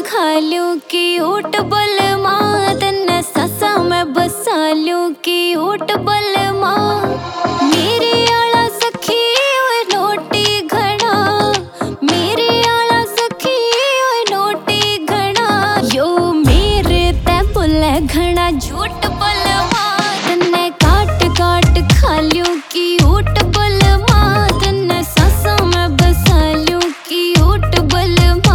खा लूं कि ऊट बल माँ तन्ने सासा में बसा लूं कि ऊट बल माँ मेरे आला सखी ओए नोटी घड़ा मेरे आला सखी ओए नोटी घड़ा यो मेरे ते बोले घड़ा झूठ बल माँ तन्ने काट काट खा लूं कि ऊट बल माँ तन्ने सासा में बसा लूं कि ऊट बल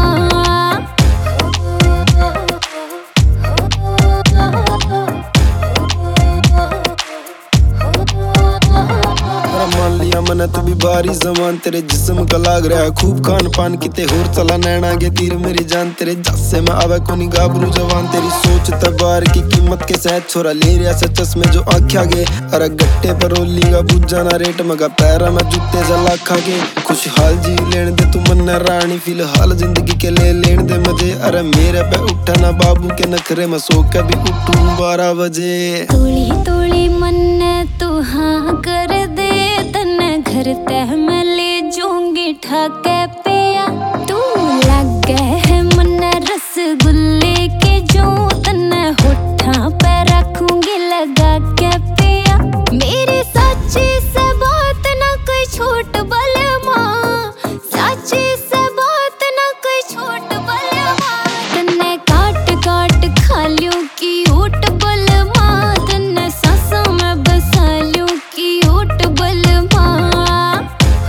मान लिया मना तू भी भारी जमान तेरे जिस्म का लाग रहा है खूब खान पान किते होर चला नैना के तीर मेरी जान तेरे जस्से में आवे कोनी गाबरू जवान तेरी सोच तबार की कीमत के सहज छोरा ले रिया से चश्मे जो आख्या गे अरे गट्टे पर ओली का बुझ जाना रेट मगा पैरा में जूते से लाखा के खुशहाल जी लेन दे तू मन रानी फिलहाल जिंदगी के ले लेन दे मजे अरे मेरे पे उठा ना बाबू के नखरे में सो के भी उठूं 12 बजे तोली तोली मन तू हाँ कर दे तन्ने घर तह मैं ले जाऊंगी ठाके पिया तू लग गए है मन रसगुल्ले के जो तन्ने होठा पे रखूंगी लगा के पिया मेरी सच्ची से बात ना कोई छोट बल माँ सच्ची से बात ना कोई छोट बल माँ तन्ने काट काट खा लूं कि ऊट बल माँ तन्ने सासा में बसा लूं कि ऊट बल माँ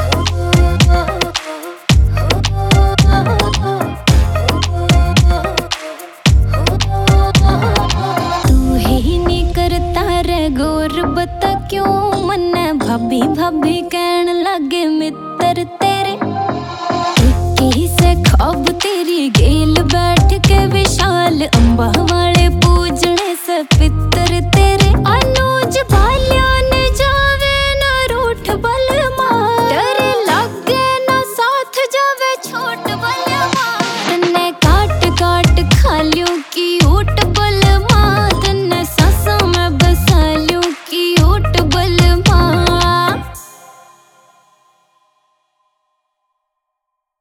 तू ही नहीं करता रे गौर बता क्यों मन भाभी भाभी कहन लगे मित्र तेरे एक ही से ख्वाब तेरे